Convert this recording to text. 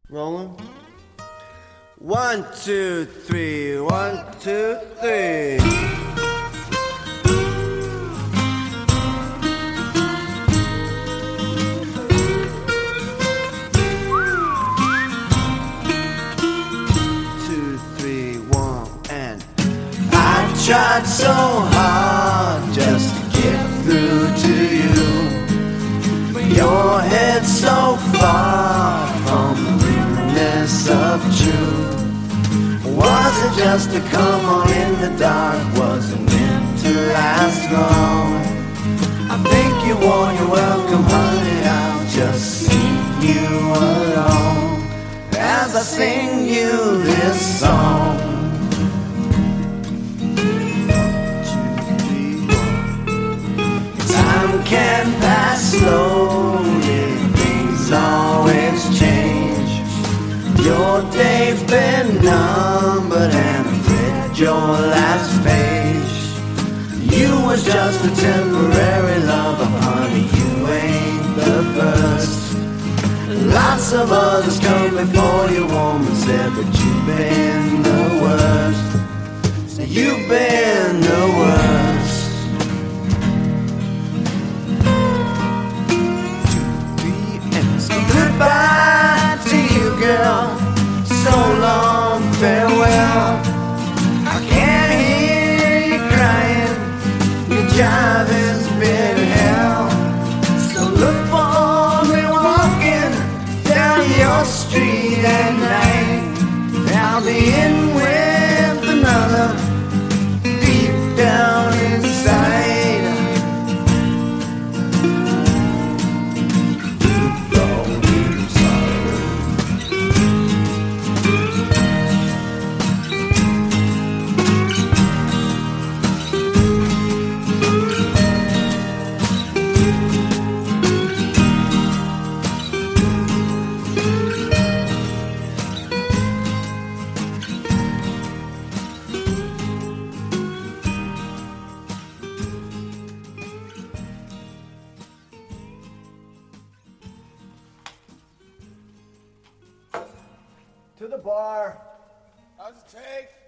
Rolling. 1, 2, 3, 1, 2, 3. 2, 3, 1, and I tried so hard just to get through to you, but your head's so far from the realness of truth. Was it just to come on in the dark? Was it meant to last long? I think you won your welcome, honey. I'll just sing you along as I sing you this song. 1, 2, 3, 1. Time can pass slowly, things always change. Your day's been numbered and I've read your last page. You was just a temporary lover, honey, you ain't the first. Lots of others come before you, woman, said, but you've been the worst. So you've been the worst. 2, 3, and so goodbye to you, girl. So long, farewell. I can't hear you crying. Your job has been hell. So look for me walking down your street at night. I'll be in with another deep down inside. To the bar. How's it take?